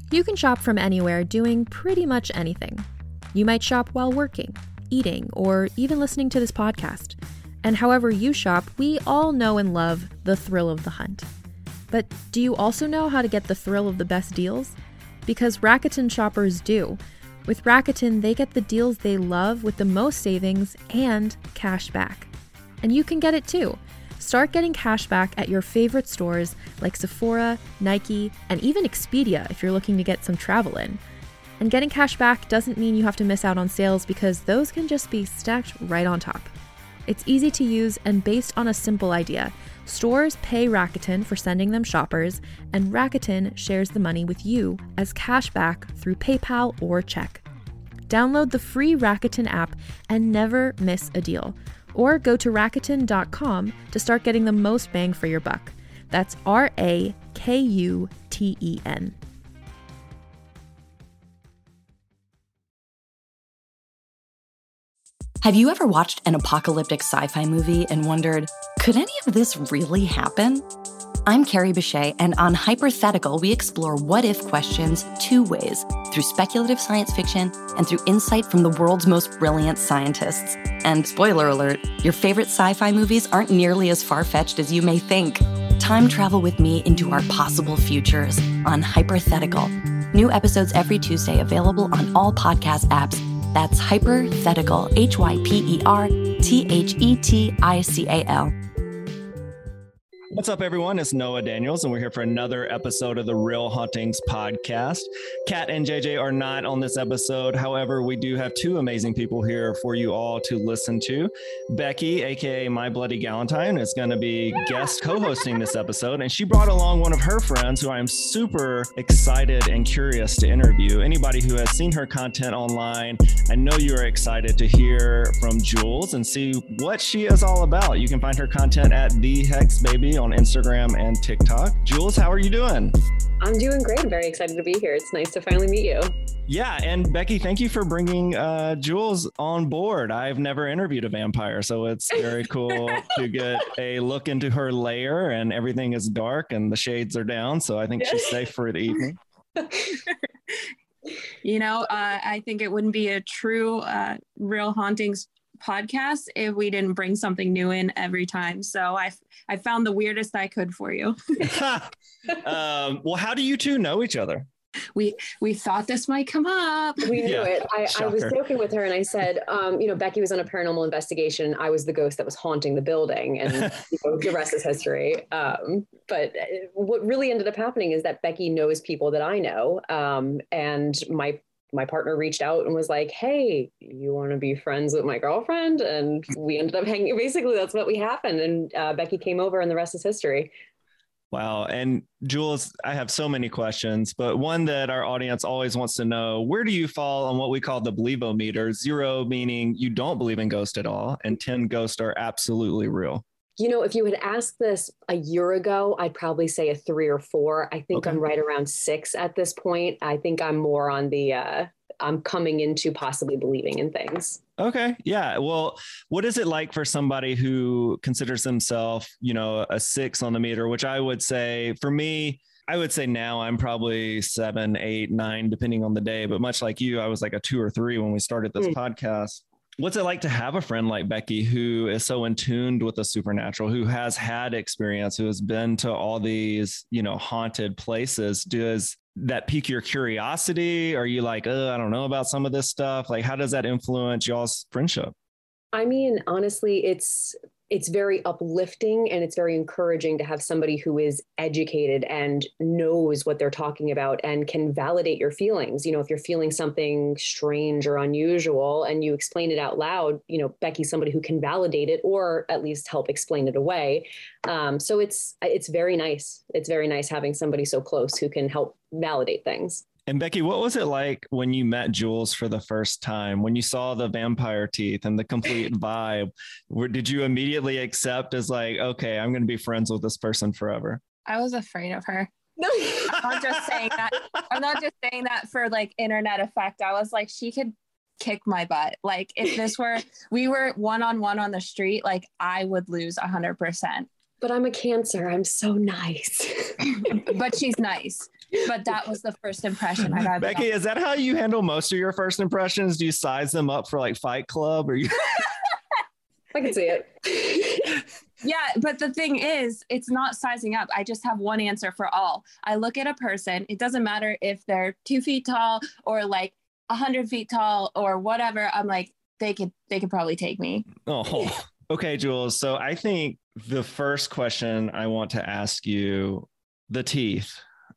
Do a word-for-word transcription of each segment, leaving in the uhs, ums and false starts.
You can shop from anywhere doing pretty much anything. You might shop while working, eating, or even listening to this podcast. And however you shop, we all know and love the thrill of the hunt. But do you also know how to get the thrill of the best deals? Because Rakuten shoppers do. With Rakuten, they get the deals they love with the most savings and cash back. And you can get it too. Start getting cash back at your favorite stores like Sephora, Nike, and even Expedia if you're looking to get some travel in. And getting cash back doesn't mean you have to miss out on sales because those can just be stacked right on top. It's easy to use and based on a simple idea. Stores pay Rakuten for sending them shoppers, and Rakuten shares the money with you as cash back through PayPal or check. Download the free Rakuten app and never miss a deal. Or go to Rakuten dot com to start getting the most bang for your buck. That's R A K U T E N. Have you ever watched an apocalyptic sci-fi movie and wondered, could any of this really happen? I'm Carrie Bechet, and on Hypothetical, we explore what-if questions two ways, through speculative science fiction and through insight from the world's most brilliant scientists. And spoiler alert, your favorite sci-fi movies aren't nearly as far-fetched as you may think. Time travel with me into our possible futures on Hypothetical. New episodes every Tuesday, available on all podcast apps. That's Hypothetical, H Y P E R T H E T I C A L. What's up, everyone? It's Noah Daniels, and we're here for another episode of the Real Hauntings podcast. Kat and J J are not on this episode. However, we do have two amazing people here for you all to listen to. Becky, aka My Bloody Galentine, is going to be guest co-hosting this episode, and she brought along one of her friends who I am super excited and curious to interview. Anybody who has seen her content online, I know you are excited to hear from Jules and see what she is all about. You can find her content at The Hex Baby on Instagram and TikTok. Jules, how are you doing? I'm doing great. I'm very excited to be here. It's nice to finally meet you. Yeah, and Becky, thank you for bringing uh, Jules on board. I've never interviewed a vampire, so it's very cool to get a look into her lair, and everything is dark and the shades are down, so I think she's safe for the evening. You know, uh, I think it wouldn't be a true uh, Real Hauntings podcast if we didn't bring something new in every time. So I I found the weirdest I could for you. um, well, how do you two know each other? We we thought this might come up. We knew Yeah, it. I, I was joking with her and I said, um, you know, Becky was on a paranormal investigation. I was the ghost that was haunting the building, and you know, the rest is history. Um, but what really ended up happening is that Becky knows people that I know, um, and my my partner reached out and was like, hey, you want to be friends with my girlfriend? And we ended up hanging. Basically, that's what we happened. And uh, Becky came over and the rest is history. Wow. And Jules, I have so many questions, but one that our audience always wants to know, where do you fall on what we call the believometer? Zero meaning you don't believe in ghosts at all, and ten ghosts are absolutely real. You know, if you had asked this a year ago, I'd probably say a three or four. I think okay. I'm right around six at this point. I think I'm more on the, uh, I'm coming into possibly believing in things. Okay. Yeah. Well, what is it like for somebody who considers themselves, you know, a six on the meter, which I would say for me, I would say now I'm probably seven, eight, nine, depending on the day. But much like you, I was like a two or three when we started this mm. podcast. What's it like to have a friend like Becky who is so in tune with the supernatural, who has had experience, who has been to all these, you know, haunted places? Does that pique your curiosity? Are you like, oh, I don't know about some of this stuff? Like, how does that influence y'all's friendship? I mean, honestly, it's it's very uplifting and it's very encouraging to have somebody who is educated and knows what they're talking about and can validate your feelings. You know, if you're feeling something strange or unusual and you explain it out loud, you know, Becky's somebody who can validate it or at least help explain it away. Um, so it's it's very nice. It's very nice having somebody so close who can help validate things. And Becky, what was it like when you met Jules for the first time, when you saw the vampire teeth and the complete vibe? Where, did you immediately accept as like, okay, I'm going to be friends with this person forever? I was afraid of her. I'm not just saying that. I'm not just saying that for like internet effect. I was like, she could kick my butt. Like if this were, we were one-on-one on the street, like I would lose a hundred percent. But I'm a Cancer. I'm so nice. But she's nice. But that was the first impression I got. Becky, is that how you handle most of your first impressions? Do you size them up for like Fight Club, or you? I can see it. Yeah, but the thing is, it's not sizing up. I just have one answer for all. I look at a person. It doesn't matter if they're two feet tall or like a hundred feet tall or whatever. I'm like, they could, they could probably take me. Oh, okay, Jules. So I think the first question I want to ask you, the teeth.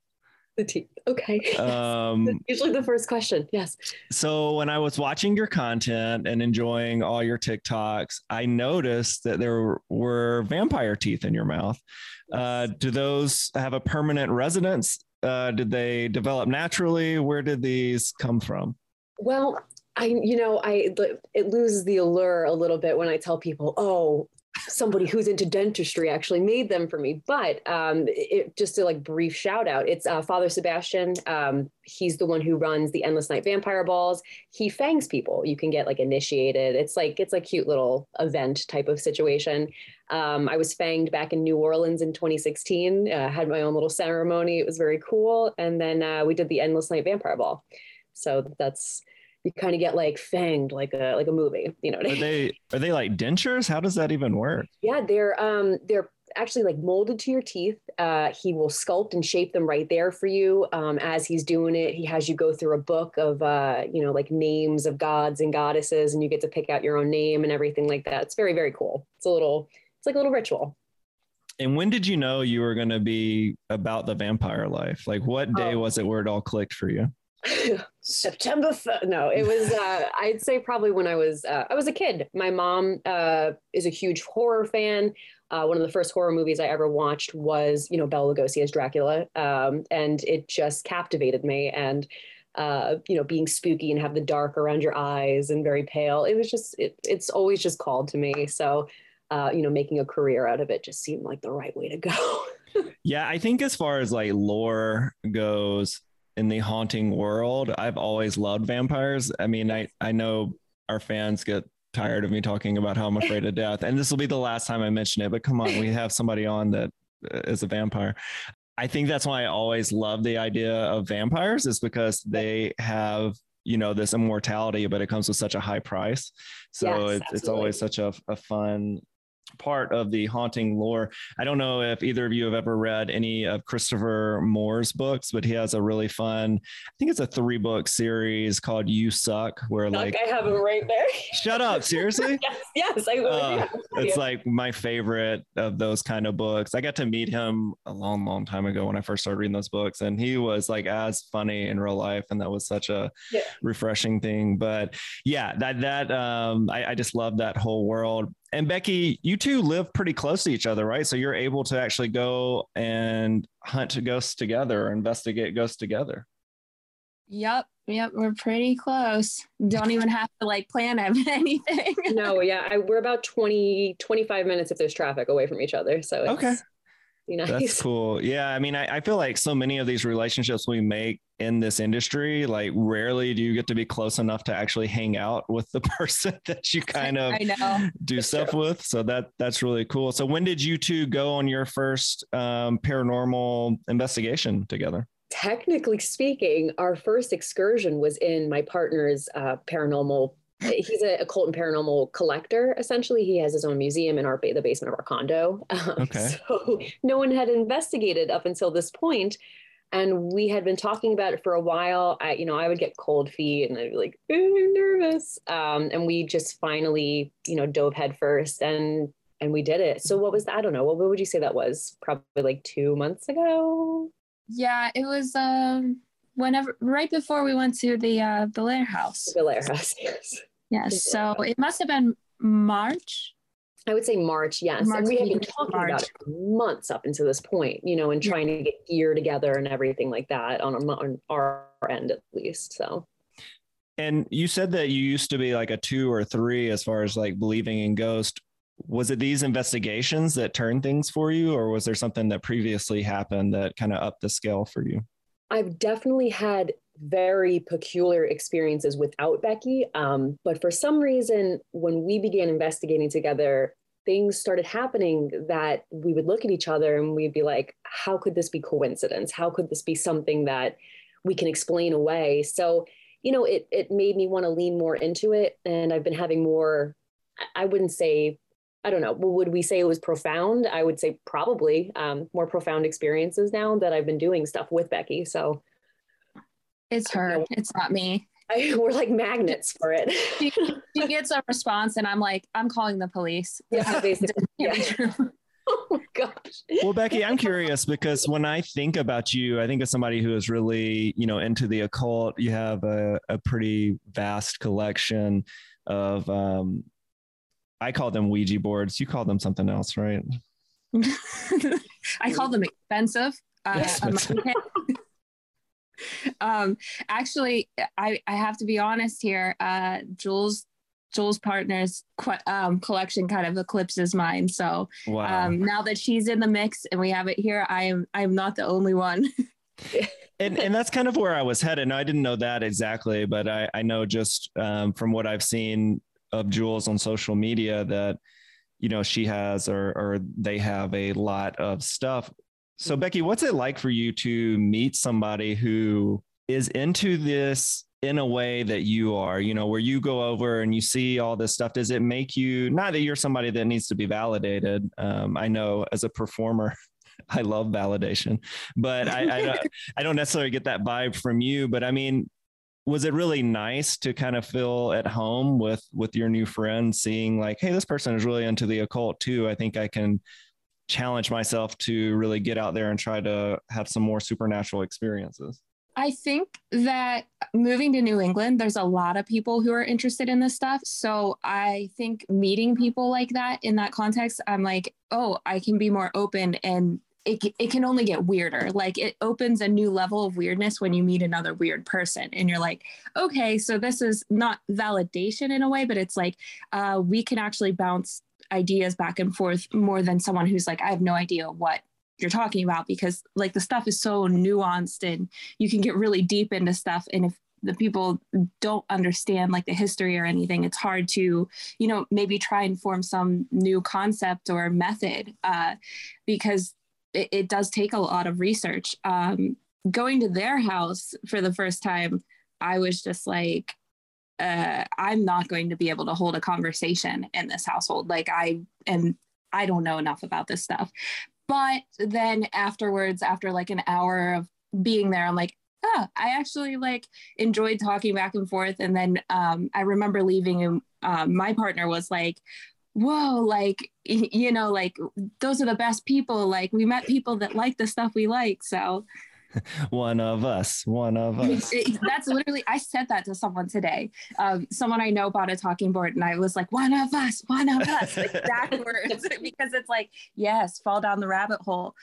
The teeth. Okay. Um, usually the first question. Yes. So when I was watching your content and enjoying all your TikToks, I noticed that there were vampire teeth in your mouth. Yes. Uh, do those have a permanent residence? Uh, did they develop naturally? Where did these come from? Well, I, you know, I, it loses the allure a little bit when I tell people, oh, somebody who's into dentistry actually made them for me. But um, it, just a like brief shout out, it's uh, Father Sebastian. Um, he's the one who runs the Endless Night Vampire Balls. He fangs people. You can get like initiated. It's like, it's like cute little event type of situation. Um, I was fanged back in New Orleans in twenty sixteen, uh, had my own little ceremony. It was very cool. And then uh, we did the Endless Night Vampire Ball. So that's, you kind of get like fanged like a like a movie, you know. What I mean? Are they are they like dentures? How does that even work? Yeah, they're um they're actually like molded to your teeth. Uh, he will sculpt and shape them right there for you. Um, as he's doing it, he has you go through a book of uh you know like names of gods and goddesses, and you get to pick out your own name and everything like that. It's very very cool. It's a little it's like a little ritual. And when did you know you were going to be about the vampire life? Like what day oh. was it where it all clicked for you? September first. No, it was, uh, I'd say probably when I was, uh, I was a kid. My mom uh, is a huge horror fan. Uh, one of the first horror movies I ever watched was, you know, Bela Lugosi as Dracula. Um, and it just captivated me. And, uh, you know, being spooky and have the dark around your eyes and very pale. It was just, it, it's always just called to me. So, uh, you know, making a career out of it just seemed like the right way to go. Yeah, I think as far as like lore goes, in the haunting world, I've always loved vampires. I mean, I, I know our fans get tired of me talking about how I'm afraid of death, and this will be the last time I mention it, but come on, we have somebody on that is a vampire. I think that's why I always love the idea of vampires, is because they have, you know, this immortality, but it comes with such a high price. So yes, it's, it's always such a, a fun part of the haunting lore. I don't know if either of you have ever read any of Christopher Moore's books, but he has a really fun, I think it's a three book series called You Suck, where Suck, like I have him right there. Shut up, seriously? yes, yes, I will. Uh, it's like my favorite of those kind of books. I got to meet him a long, long time ago when I first started reading those books, and he was like as funny in real life, and that was such a yeah. refreshing thing. But yeah, that that um, I, I just love that whole world. And Becky, you two live pretty close to each other, right? So you're able to actually go and hunt ghosts together, or investigate ghosts together. Yep. Yep. We're pretty close. Don't even have to like plan anything. No. Yeah. I, we're about twenty, twenty-five minutes if there's traffic away from each other. So it's, okay. You know, that's cool. Yeah. I mean, I, I feel like so many of these relationships we make in this industry, like rarely do you get to be close enough to actually hang out with the person that you kind of I know. do that's stuff true. with. So that that's really cool. So when did you two go on your first um, paranormal investigation together? Technically speaking, our first excursion was in my partner's uh, paranormal. He's a occult and paranormal collector. Essentially, he has his own museum in our the basement of our condo. Um, okay. So no one had investigated up until this point, and we had been talking about it for a while. I, you know, I would get cold feet, and I'd be like, I'm nervous. Um, and we just finally, you know, dove head first, and and we did it. So what was that? I don't know. What, what would you say that was? Probably like two months ago. Yeah, it was. Um, whenever right before we went to the uh, the Lair House. The Lair House. Yes. Yes, so it must have been March. I would say March, yes. March, and we had been talking March. about it for months up until this point, you know, and trying yeah. to get gear together and everything like that on, a, on our end at least. So. And you said that you used to be like a two or three as far as like believing in ghosts. Was it these investigations that turned things for you, or was there something that previously happened that kind of upped the scale for you? I've definitely had very peculiar experiences without Becky. Um, but for some reason, when we began investigating together, things started happening that we would look at each other and we'd be like, how could this be coincidence? How could this be something that we can explain away? So, you know, it it made me want to lean more into it. And I've been having more, I wouldn't say, I don't know, would we say it was profound? I would say probably um, more profound experiences now that I've been doing stuff with Becky. So it's her, you know, it's not me. I, we're like magnets for it. she, she gets a response and I'm like, I'm calling the police. Yeah, basically. Yeah. Oh my gosh. Well, Becky, I'm curious because when I think about you, I think of somebody who is really, you know, into the occult. You have a, a pretty vast collection of, um, I call them Ouija boards. You call them something else, right? I call them expensive. Uh, expensive. um, actually, I, I have to be honest here. Uh, Jules Jules' partner's um, collection kind of eclipses mine. So wow. um, now that she's in the mix and we have it here, I am I am not the only one. and and that's kind of where I was headed. No, I didn't know that exactly, but I, I know just um, from what I've seen of Jules on social media that, you know, she has or or they have a lot of stuff. So Becky, what's it like for you to meet somebody who is into this in a way that you are, you know, where you go over and you see all this stuff? Does it make you, not that you're somebody that needs to be validated. Um, I know as a performer, I love validation, but I, I, don't, I don't necessarily get that vibe from you. But I mean, was it really nice to kind of feel at home with, with your new friend, seeing like, hey, this person is really into the occult too. I think I can challenge myself to really get out there and try to have some more supernatural experiences. I think that moving to New England, there's a lot of people who are interested in this stuff. So I think meeting people like that in that context, I'm like, oh, I can be more open, and it, it can only get weirder. Like it opens a new level of weirdness when you meet another weird person and you're like, okay, so this is not validation in a way, but it's like uh, we can actually bounce ideas back and forth more than someone who's like, I have no idea what you're talking about, because like the stuff is so nuanced and you can get really deep into stuff. And if the people don't understand like the history or anything, it's hard to, you know, maybe try and form some new concept or method uh, because it, it does take a lot of research. Um, going to their house for the first time, I was just like, uh, I'm not going to be able to hold a conversation in this household. Like I am, I don't know enough about this stuff. But then afterwards, after like an hour of being there, I'm like, oh, I actually like enjoyed talking back and forth. And then um, I remember leaving and um, my partner was like, whoa, like, you know, like those are the best people. Like we met people that like the stuff we like. So one of us, one of us. That's literally, I said that to someone today. Um, someone I know bought a talking board and I was like, one of us, one of us, exact words, because it's like, yes, fall down the rabbit hole.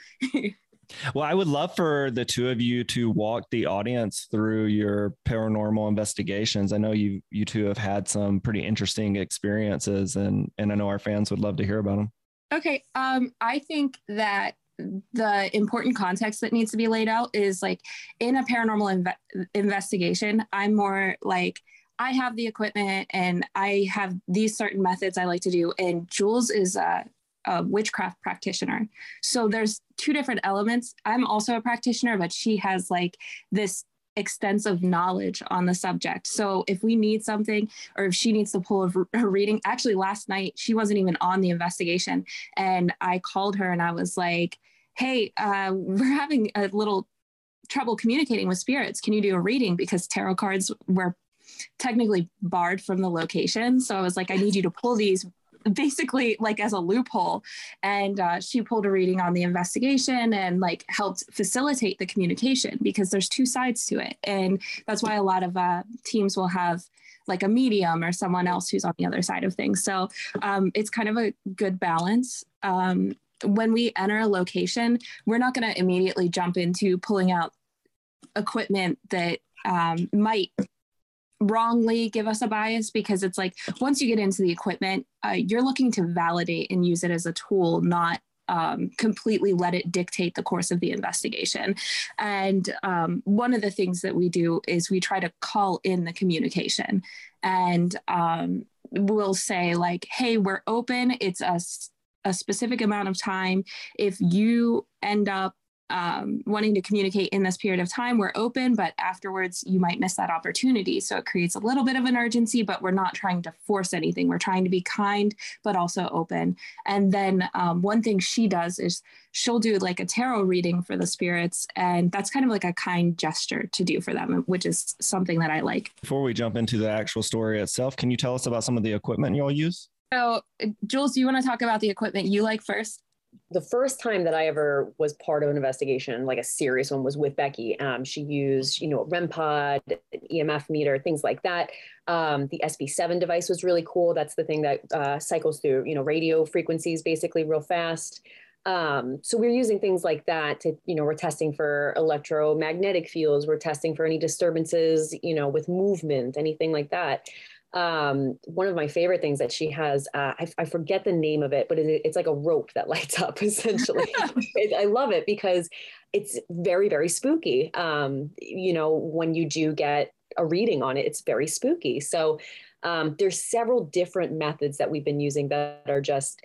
Well, I would love for the two of you to walk the audience through your paranormal investigations. I know you you two have had some pretty interesting experiences, and, and I know our fans would love to hear about them. Okay. Um, I think that the important context that needs to be laid out is like in a paranormal inve- investigation, I'm more like, I have the equipment and I have these certain methods I like to do. And Jules is a, a witchcraft practitioner. So there's two different elements. I'm also a practitioner, but she has like this extensive knowledge on the subject. So if we need something, or if she needs to pull a, a reading, actually last night, she wasn't even on the investigation. And I called her and I was like, hey, uh, we're having a little trouble communicating with spirits. Can you do a reading? Because tarot cards were technically barred from the location. So I was like, I need you to pull these basically like as a loophole. And uh, she pulled a reading on the investigation and like helped facilitate the communication, because there's two sides to it. And that's why a lot of uh, teams will have like a medium or someone else who's on the other side of things. So um, it's kind of a good balance. Um, when we enter a location, we're not going to immediately jump into pulling out equipment that um, might wrongly give us a bias, because it's like, once you get into the equipment, uh, you're looking to validate and use it as a tool, not um, completely let it dictate the course of the investigation. And um, one of the things that we do is we try to call in the communication. And um, will say like, hey, we're open. It's a, a specific amount of time. If you end up um, wanting to communicate in this period of time, we're open, but afterwards you might miss that opportunity. So it creates a little bit of an urgency, but we're not trying to force anything. We're trying to be kind, but also open. And then um, one thing she does is she'll do like a tarot reading for the spirits. And that's kind of like a kind gesture to do for them, which is something that I like. Before we jump into the actual story itself, can you tell us about some of the equipment you all use? So Jules, do you want to talk about the equipment you like first? The first time that I ever was part of an investigation, like a serious one, was with Becky. Um, she used, you know, a REM pod, an E M F meter, things like that. Um, the S B seven device was really cool. That's the thing that uh, cycles through, you know, radio frequencies basically real fast. Um, so we're using things like that to, you know, we're testing for electromagnetic fields. We're testing for any disturbances, you know, with movement, anything like that. Um, one of my favorite things that she has, uh, I, I forget the name of it, but it, it's like a rope that lights up essentially. it, I love it because it's very, very spooky. Um, you know, when you do get a reading on it, it's very spooky. So um, there's several different methods that we've been using that are just,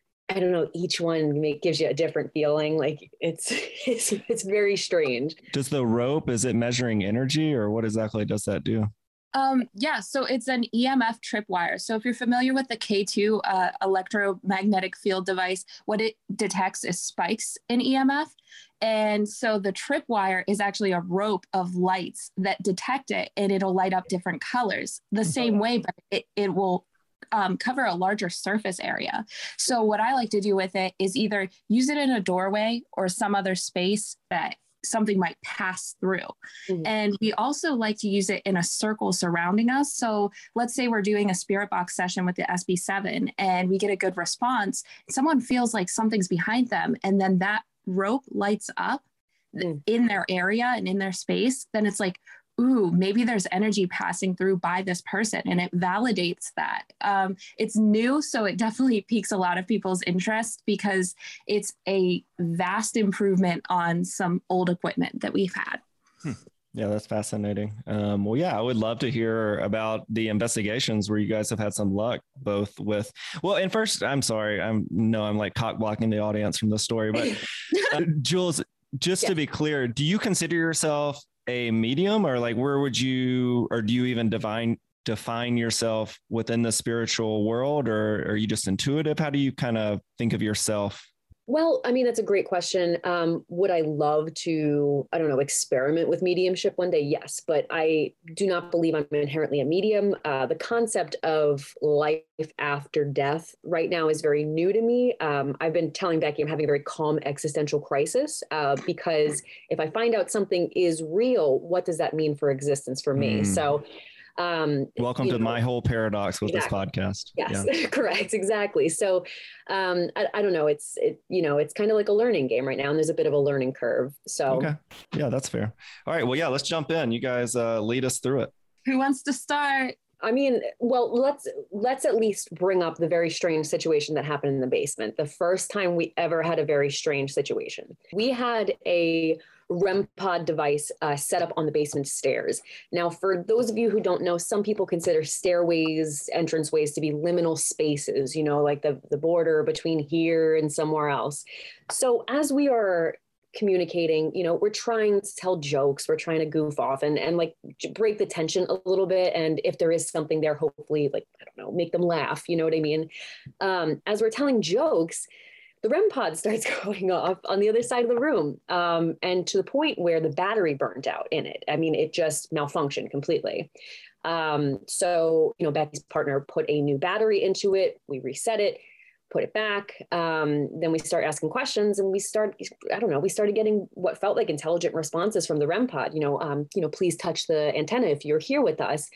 I don't know, each one make, gives you a different feeling. Like it's, it's, it's very strange. Does the rope, is it measuring energy or what exactly does that do? Um, yeah, so it's an E M F tripwire. So if you're familiar with the K two uh, electromagnetic field device, what it detects is spikes in E M F. And so the tripwire is actually a rope of lights that detect it, and it'll light up different colors the same way, but it, it will um, cover a larger surface area. So what I like to do with it is either use it in a doorway or some other space that something might pass through. Mm-hmm. And we also like to use it in a circle surrounding us. So let's say we're doing a spirit box session with the S B seven and we get a good response. Someone feels like something's behind them, and then that rope lights up mm-hmm. in their area and in their space. Then it's like, ooh, maybe there's energy passing through by this person, and it validates that. Um, it's new, so it definitely piques a lot of people's interest because it's a vast improvement on some old equipment that we've had. Hmm. Yeah, that's fascinating. Um, well, yeah, I would love to hear about the investigations where you guys have had some luck, both with, well, and first, I'm sorry, I'm no, I'm like cock blocking the audience from the story, but uh, Jules, just yeah. to be clear, do you consider yourself a medium, or like where would you, or do you even define define yourself within the spiritual world, or are you just intuitive? How do you kind of think of yourself? Well, I mean, that's a great question. Um, would I love to, I don't know, experiment with mediumship one day? Yes, but I do not believe I'm inherently a medium. Uh, the concept of life after death right now is very new to me. Um, I've been telling Becky I'm having a very calm existential crisis uh, because if I find out something is real, what does that mean for existence for me? Mm. So Um, Welcome to know, my whole paradox with exactly. this podcast. Yes, yeah. Correct. Exactly. So, um, I, I don't know. It's, it, you know, it's kind of like a learning game right now, and there's a bit of a learning curve. So, okay. Yeah, that's fair. All right. Well, yeah, let's jump in. You guys uh, lead us through it. Who wants to start? I mean, well, let's, let's at least bring up the very strange situation that happened in the basement. The first time we ever had a very strange situation. We had a REM pod device uh, set up on the basement stairs. Now, for those of you who don't know, some people consider stairways, entranceways to be liminal spaces, you know, like the, the border between here and somewhere else. So as we are communicating, you know, we're trying to tell jokes, we're trying to goof off and, and like break the tension a little bit. And if there is something there, hopefully, like, I don't know, make them laugh, you know what I mean? Um, as we're telling jokes, the REM pod starts going off on the other side of the room. Um, and to the point where the battery burned out in it. I mean, it just malfunctioned completely. Um, so, you know, Becky's partner put a new battery into it. We reset it, put it back. Um, then we start asking questions and we start, I don't know, we started getting what felt like intelligent responses from the REM pod, you know, um, you know, please touch the antenna if you're here with us,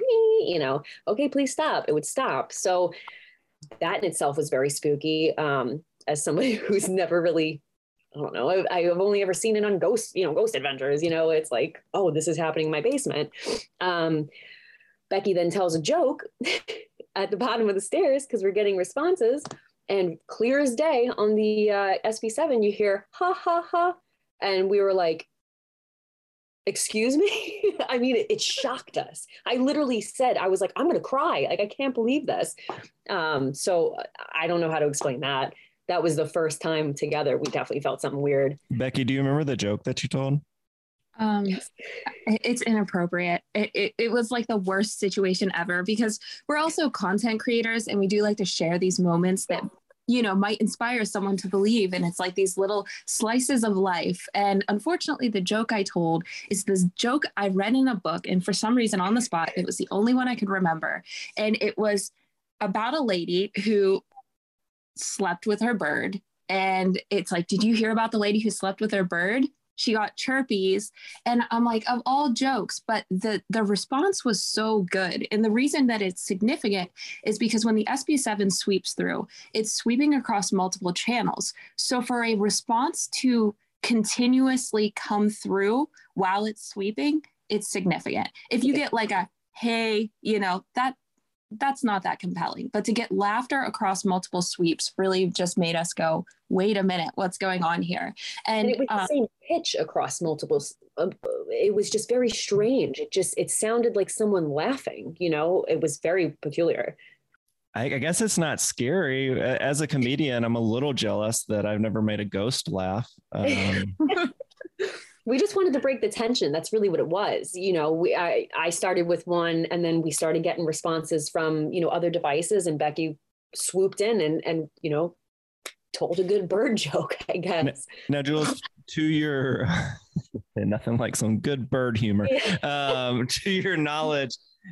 you know, okay, please stop. It would stop. So that in itself was very spooky. Um, as somebody who's never really, I don't know, I, I've only ever seen it on Ghost, you know, Ghost Adventures, you know, it's like, oh, this is happening in my basement. Um, Becky then tells a joke at the bottom of the stairs because we're getting responses, and clear as day on the uh, S B seven, you hear ha, ha, ha. And we were like, excuse me? I mean, it, it shocked us. I literally said, I was like, I'm going to cry. Like, I can't believe this. Um, so I don't know how to explain that. That was the first time together. We definitely felt something weird. Becky, do you remember the joke that you told? Um, yes. It's inappropriate. It, it, it was like the worst situation ever, because we're also content creators and we do like to share these moments that, you know, might inspire someone to believe. And it's like these little slices of life. And unfortunately, the joke I told is this joke I read in a book. And for some reason on the spot, it was the only one I could remember. And it was about a lady who slept with her bird. And it's like, did you hear about the lady who slept with her bird? She got chirpies. And I'm like, of all jokes, but the, the response was so good. And the reason that it's significant is because when the S B seven sweeps through, it's sweeping across multiple channels. So for a response to continuously come through while it's sweeping, it's significant. If you get like a, hey, you know, that that's not that compelling. But to get laughter across multiple sweeps really just made us go, wait a minute, what's going on here? And, and it was um, the same pitch across multiple. Uh, it was just very strange. It just, it sounded like someone laughing, you know, it was very peculiar. I, I guess it's not scary. As a comedian, I'm a little jealous that I've never made a ghost laugh. Um, We just wanted to break the tension. That's really what it was. You know, we, I, I started with one and then we started getting responses from, you know, other devices, and Becky swooped in and, and, you know, told a good bird joke, I guess. Now, now Jules, to your, nothing like some good bird humor, um, to your knowledge,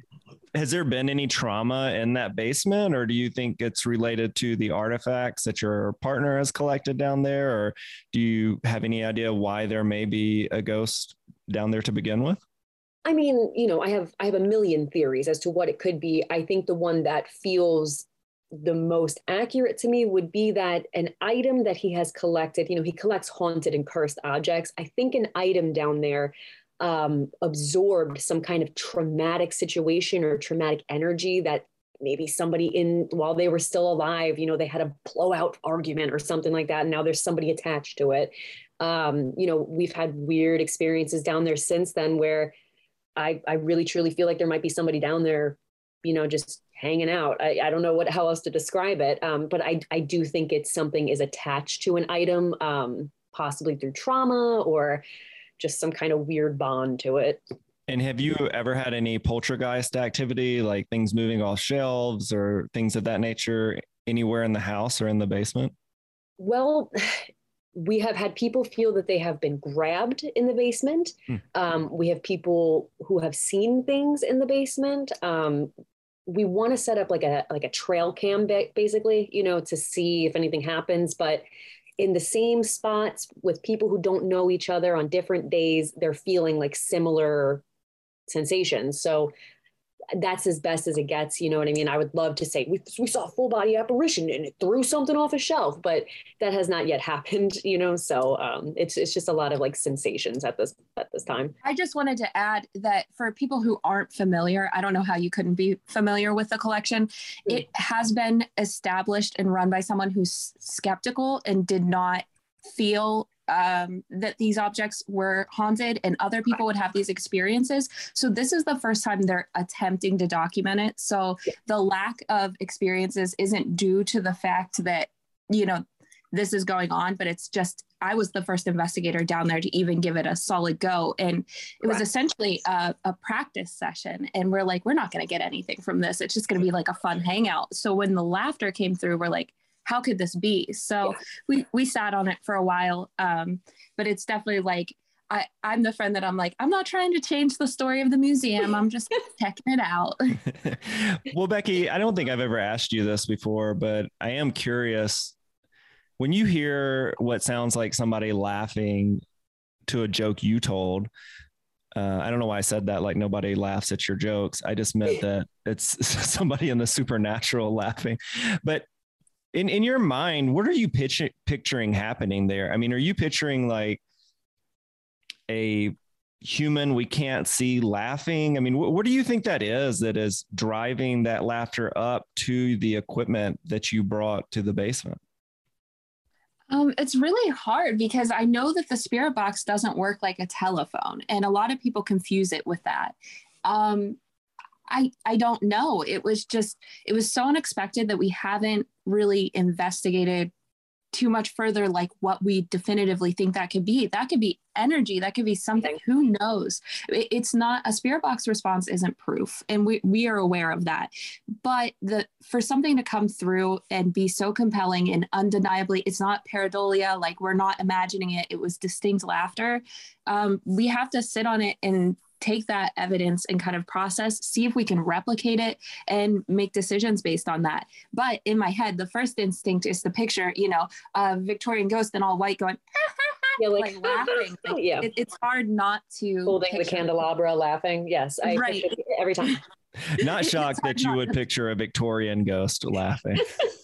has there been any trauma in that basement, or do you think it's related to the artifacts that your partner has collected down there? Or do you have any idea why there may be a ghost down there to begin with? I mean, you know, I have, I have a million theories as to what it could be. I think the one that feels the most accurate to me would be that an item that he has collected, you know, he collects haunted and cursed objects. I think an item down there um, absorbed some kind of traumatic situation or traumatic energy that maybe somebody in, while they were still alive, you know, they had a blowout argument or something like that. And now there's somebody attached to it. Um, you know, we've had weird experiences down there since then where I, I really truly feel like there might be somebody down there, you know, just hanging out. I, I don't know what, how else to describe it. Um, but I, I do think it's something is attached to an item, um, possibly through trauma or just some kind of weird bond to it. And have you ever had any poltergeist activity, like things moving off shelves or things of that nature anywhere in the house or in the basement? Well, we have had people feel that they have been grabbed in the basement. Hmm. Um, we have people who have seen things in the basement. Um, we want to set up like a like a trail cam, basically, you know, to see if anything happens. But in the same spots with people who don't know each other on different days, they're feeling like similar sensations. So that's as best as it gets. You know what I mean? I would love to say we, we saw a full body apparition and it threw something off a shelf, but that has not yet happened, you know? So um, it's, it's just a lot of like sensations at this, at this time. I just wanted to add that for people who aren't familiar, I don't know how you couldn't be familiar with the collection. Mm-hmm. It has been established and run by someone who's skeptical and did not feel um, that these objects were haunted, and other people would have these experiences. So this is the first time they're attempting to document it. So yeah. The lack of experiences isn't due to the fact that, you know, this is going on, but it's just, I was the first investigator down there to even give it a solid go. And it was essentially a, a practice session. And we're like, we're not going to get anything from this. It's just going to be like a fun hangout. So when the laughter came through, we're like, how could this be? So yeah. we, we sat on it for a while. Um, but it's definitely like, I, I'm the friend that I'm like, I'm not trying to change the story of the museum. I'm just checking it out. Well, Becky, I don't think I've ever asked you this before, but I am curious. When you hear what sounds like somebody laughing to a joke you told, uh, I don't know why I said that, like nobody laughs at your jokes. I just meant that it's somebody in the supernatural laughing. But In in your mind, what are you pitch, picturing happening there? I mean, are you picturing like a human we can't see laughing? I mean, wh- what do you think that is that is driving that laughter up to the equipment that you brought to the basement? Um, it's really hard because I know that the spirit box doesn't work like a telephone, and a lot of people confuse it with that. Um, I I don't know. It was just, it was so unexpected that we haven't really investigated too much further, like what we definitively think that could be. That could be energy. That could be something. Who knows? It, it's not, a spirit box response isn't proof, and we we are aware of that. But the for something to come through and be so compelling and undeniably, it's not pareidolia. Like, we're not imagining it. It was distinct laughter. Um, we have to sit on it and take that evidence and kind of process, see if we can replicate it and make decisions based on that. But in my head, the first instinct is the picture, you know, a Victorian ghost in all white going, yeah, like, like laughing. Like, yeah. It, it's hard not to. Holding the candelabra, laughing. Yes. I right. Every time. Not shocked that you would picture a Victorian ghost laughing.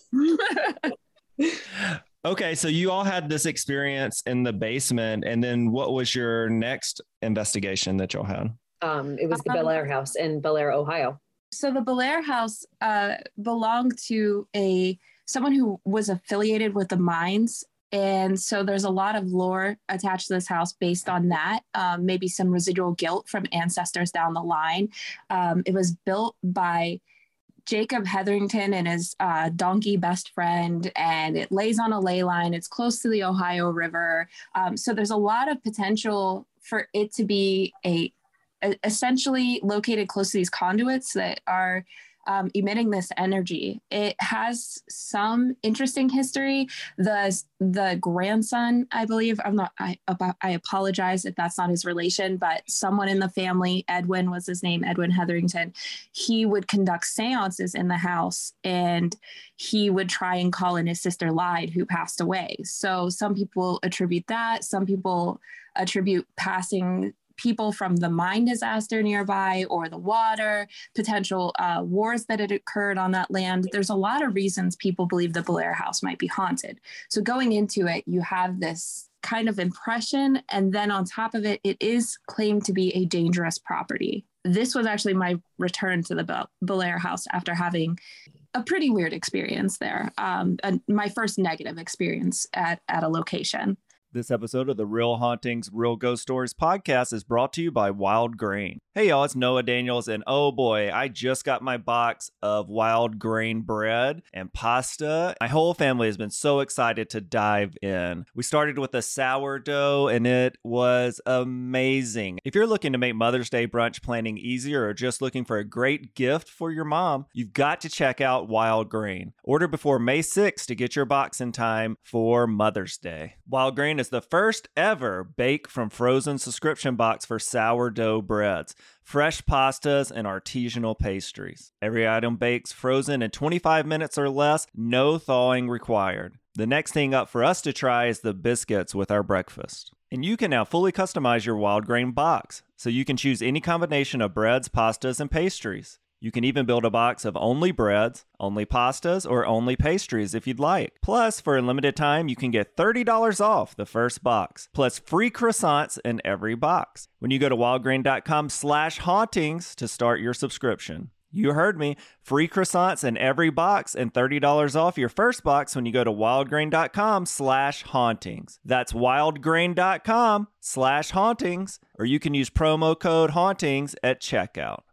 Okay, so you all had this experience in the basement, and then what was your next investigation that y'all had? Um, it was the Bel Air house in Bel Air, Ohio. So the Bel Air house uh, belonged to a someone who was affiliated with the mines. And so there's a lot of lore attached to this house based on that, um, maybe some residual guilt from ancestors down the line. Um, it was built by Jacob Hetherington and his uh, donkey best friend, and it lays on a ley line. It's close to the Ohio River. Um, so there's a lot of potential for it to be a, a essentially located close to these conduits that are um, emitting this energy. It has some interesting history. The the grandson, I believe, I'm not, I, I apologize if that's not his relation, but someone in the family, Edwin was his name, Edwin Hetherington, he would conduct seances in the house, and he would try and call in his sister Lyde, who passed away. So some people attribute that. Some people attribute passing people from the mine disaster nearby or the water, potential uh, wars that had occurred on that land. There's a lot of reasons people believe the Bel Air house might be haunted. So going into it, you have this kind of impression, and then on top of it, it is claimed to be a dangerous property. This was actually my return to the Bel, Bel Air house after having a pretty weird experience there. Um, and my first negative experience at, at a location. This episode of the Real Hauntings, Real Ghost Stories podcast is brought to you by Wild Grain. Hey y'all, it's Noah Daniels, and oh boy, I just got my box of Wild Grain bread and pasta. My whole family has been so excited to dive in. We started with a sourdough, and it was amazing. If you're looking to make Mother's Day brunch planning easier or just looking for a great gift for your mom, you've got to check out Wild Grain. Order before May sixth to get your box in time for Mother's Day. Wild Grain is the first ever bake from frozen subscription box for sourdough breads, fresh pastas, and artisanal pastries. Every item bakes frozen in twenty-five minutes or less, no thawing required. The next thing up for us to try is the biscuits with our breakfast. And you can now fully customize your Wild Grain box, so you can choose any combination of breads, pastas, and pastries. You can even build a box of only breads, only pastas, or only pastries if you'd like. Plus, for a limited time, you can get thirty dollars off the first box, plus free croissants in every box when you go to wildgrain.com slash hauntings to start your subscription. You heard me. Free croissants in every box and thirty dollars off your first box when you go to wildgrain.com slash hauntings. That's wildgrain.com slash hauntings, or you can use promo code hauntings at checkout.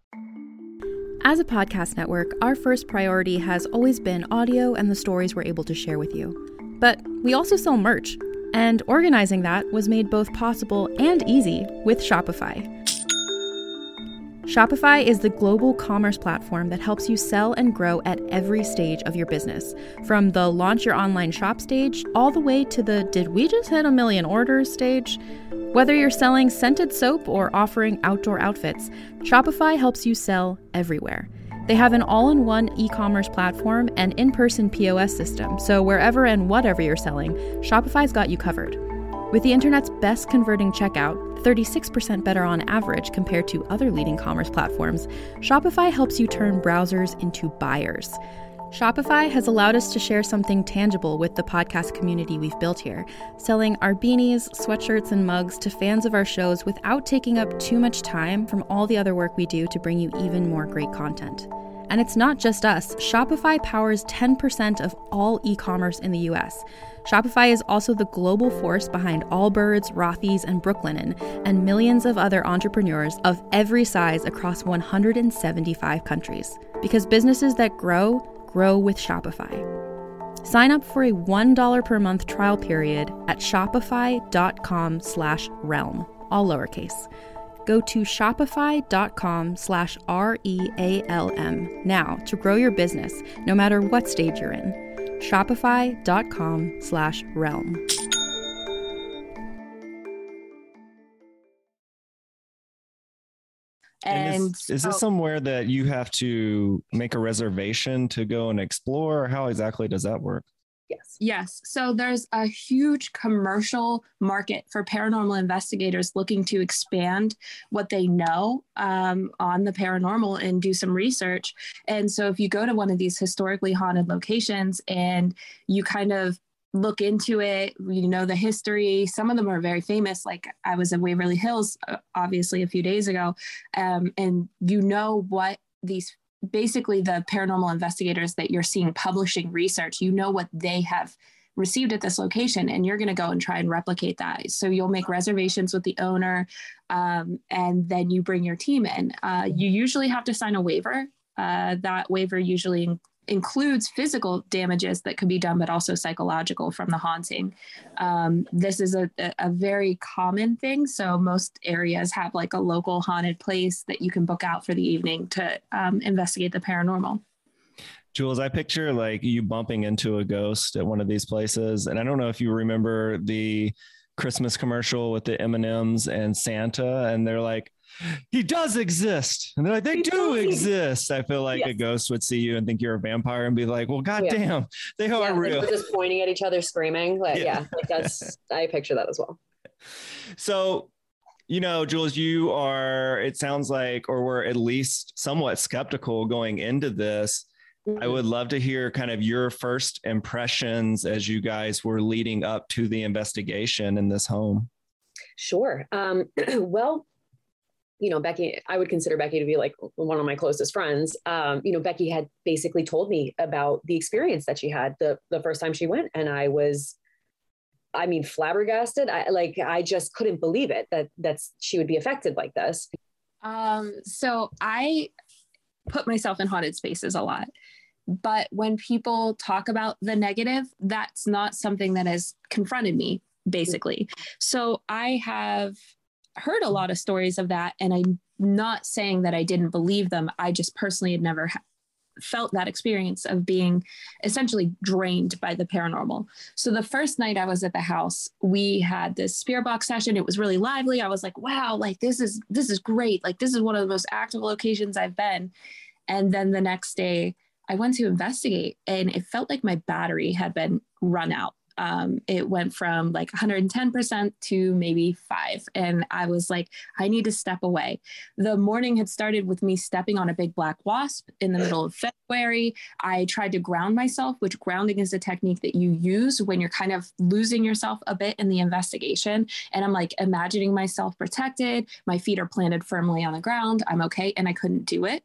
As a podcast network, our first priority has always been audio and the stories we're able to share with you. But we also sell merch, and organizing that was made both possible and easy with Shopify. Shopify is the global commerce platform that helps you sell and grow at every stage of your business, from the launch your online shop stage all the way to the did we just hit a million orders stage. Whether you're selling scented soap or offering outdoor outfits, Shopify helps you sell everywhere. They have an all-in-one e-commerce platform and in-person P O S system, so wherever and whatever you're selling, Shopify's got you covered. With the internet's best converting checkout, thirty-six percent better on average compared to other leading commerce platforms, Shopify helps you turn browsers into buyers. Shopify has allowed us to share something tangible with the podcast community we've built here, selling our beanies, sweatshirts, and mugs to fans of our shows without taking up too much time from all the other work we do to bring you even more great content. And it's not just us. Shopify powers ten percent of all e-commerce in the U S. Shopify is also the global force behind Allbirds, Rothy's, and Brooklinen, and millions of other entrepreneurs of every size across one hundred seventy-five countries. Because businesses that grow, grow with Shopify. Sign up for a one dollar per month trial period at shopify.com slash realm, all lowercase. Go to shopify.com slash R E A L M now to grow your business, no matter what stage you're in. Shopify.com slash realm. And, and is, is this oh, somewhere that you have to make a reservation to go and explore? Or how exactly does that work? Yes. Yes. So there's a huge commercial market for paranormal investigators looking to expand what they know um, on the paranormal and do some research. And so if you go to one of these historically haunted locations and you kind of look into it, you know, the history, some of them are very famous. Like I was in Waverly Hills, obviously a few days ago, um, and you know what these basically the paranormal investigators that you're seeing publishing research, you know what they have received at this location, and you're going to go and try and replicate that. So you'll make reservations with the owner, um, and then you bring your team in. Uh, you usually have to sign a waiver. Uh, that waiver usually in- includes physical damages that could be done, but also psychological from the haunting. Um, this is a, a very common thing. So most areas have like a local haunted place that you can book out for the evening to um, investigate the paranormal. Jules, I picture like you bumping into a ghost at one of these places. And I don't know if you remember the Christmas commercial with the M and M's and Santa, and they're like, he does exist. And they're like, they do exist. I feel like yes. a ghost would see you and think you're a vampire and be like, well, goddamn, yeah. they are yeah, real. We're just pointing at each other, screaming. Like, yeah, yeah like that's, I picture that as well. So, you know, Jules, you are, it sounds like, or we're at least somewhat skeptical going into this. Mm-hmm. I would love to hear kind of your first impressions as you guys were leading up to the investigation in this home. Sure. Um, well, you know, Becky, I would consider Becky to be like one of my closest friends. Um, you know, Becky had basically told me about the experience that she had the, the first time she went. And I was, I mean, flabbergasted. I like, I just couldn't believe it that that's, she would be affected like this. Um, so I put myself in haunted spaces a lot, but when people talk about the negative, that's not something that has confronted me, basically. So I have heard a lot of stories of that, and I'm not saying that I didn't believe them. I just personally had never ha- felt that experience of being essentially drained by the paranormal. So the first night I was at the house, we had this spirit box session. It was really lively. I was like, wow, like this is, this is great. Like this is one of the most active locations I've been. And then the next day I went to investigate, and it felt like my battery had been run out. Um, it went from like one hundred ten percent to maybe five. And I was like, I need to step away. The morning had started with me stepping on a big black wasp in the middle of February. I tried to ground myself, which grounding is a technique that you use when you're kind of losing yourself a bit in the investigation. And I'm like imagining myself protected. My feet are planted firmly on the ground. I'm okay. And I couldn't do it.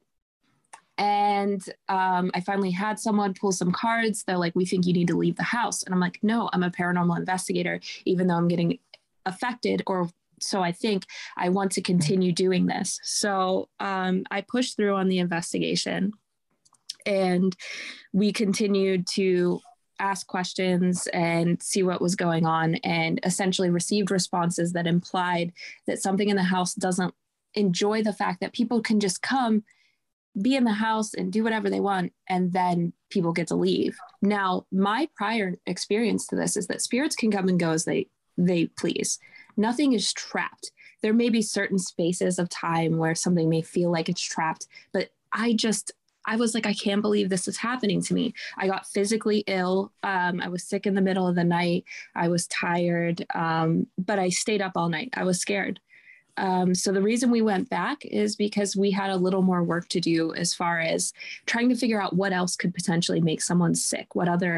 And um, I finally had someone pull some cards. They're like, we think you need to leave the house. And I'm like, no, I'm a paranormal investigator, even though I'm getting affected, or so I think. I want to continue doing this. So um, I pushed through on the investigation, and we continued to ask questions and see what was going on, and essentially received responses that implied that something in the house doesn't enjoy the fact that people can just come, be in the house and do whatever they want, and then people get to leave. Now, my prior experience to this is that spirits can come and go as they they please. Nothing is trapped. There may be certain spaces of time where something may feel like it's trapped, but I just, I was like, I can't believe this is happening to me. I got physically ill. Um, I was sick in the middle of the night. I was tired, um, but I stayed up all night. I was scared. Um, so the reason we went back is because we had a little more work to do as far as trying to figure out what else could potentially make someone sick, what other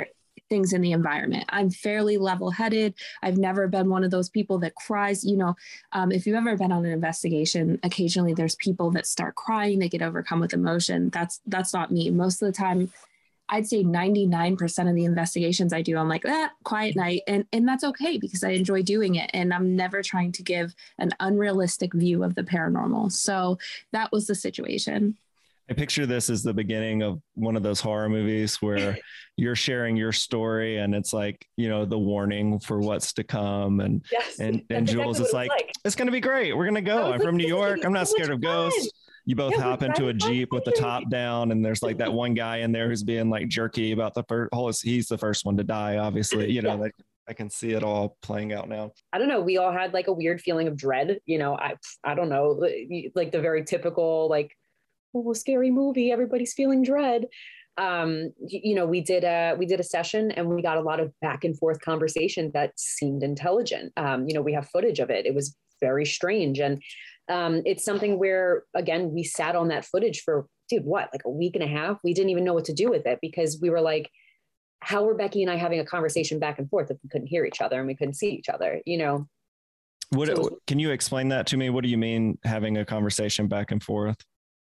things in the environment. I'm fairly level-headed. I've never been one of those people that cries. You know, um, if you've ever been on an investigation, occasionally there's people that start crying, they get overcome with emotion. That's that's not me. Most of the time, I'd say ninety-nine percent of the investigations I do, I'm like, ah, quiet night. And, and that's okay because I enjoy doing it. And I'm never trying to give an unrealistic view of the paranormal. So that was the situation. I picture this as the beginning of one of those horror movies where you're sharing your story and it's like, you know, the warning for what's to come. And, yes, and, and Jules, it's like, like, it's going to be great. We're going to go. I'm like, from New York. I'm not scared of ghosts. You both yeah, hop into a Jeep with the top down and there's like that one guy in there who's being like jerky about the first whole, he's the first one to die, obviously, you know, yeah. like I can see it all playing out now. I don't know. We all had like a weird feeling of dread, you know, I, I don't know, like the very typical, like, oh, scary movie. Everybody's feeling dread. Um, you, you know, we did a, we did a session and we got a lot of back and forth conversation that seemed intelligent. Um, you know, we have footage of it. It was very strange. And um, it's something where, again, we sat on that footage for, dude, what, like a week and a half? We didn't even know what to do with it because we were like, how were Becky and I having a conversation back and forth if we couldn't hear each other and we couldn't see each other, you know? What, so was, can you explain that to me? What do you mean having a conversation back and forth?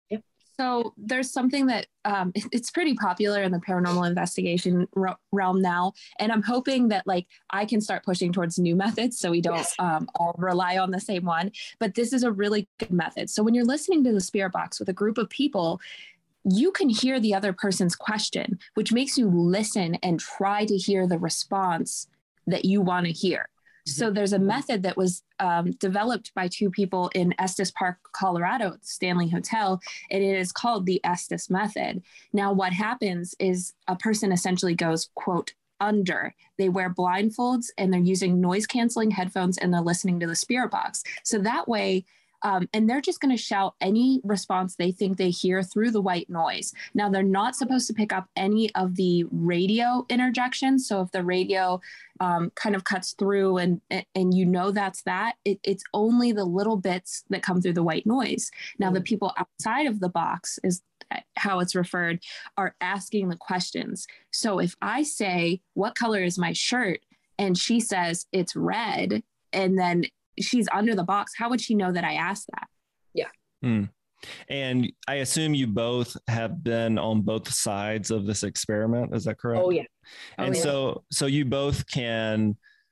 So there's something that um, it's pretty popular in the paranormal investigation r- realm now. And I'm hoping that like I can start pushing towards new methods so we don't yes. um, all rely on the same one. But this is a really good method. So when you're listening to the spirit box with a group of people, you can hear the other person's question, which makes you listen and try to hear the response that you want to hear. So there's a method that was um, developed by two people in Estes Park, Colorado, at the Stanley Hotel, and it is called the Estes method. Now, what happens is a person essentially goes, quote, under. They wear blindfolds and they're using noise canceling headphones and they're listening to the spirit box. So that way, Um, and they're just going to shout any response they think they hear through the white noise. Now, they're not supposed to pick up any of the radio interjections. So if the radio um, kind of cuts through and and you know that's that, it, it's only the little bits that come through the white noise. Now, the people outside of the box is how it's referred, are asking the questions. So if I say, what color is my shirt? And she says it's red, and then she's under the box, how would she know that I asked that? Yeah. Mm. And I assume you both have been on both sides of this experiment. Is that correct? Oh yeah. And oh, yeah. so, so you both can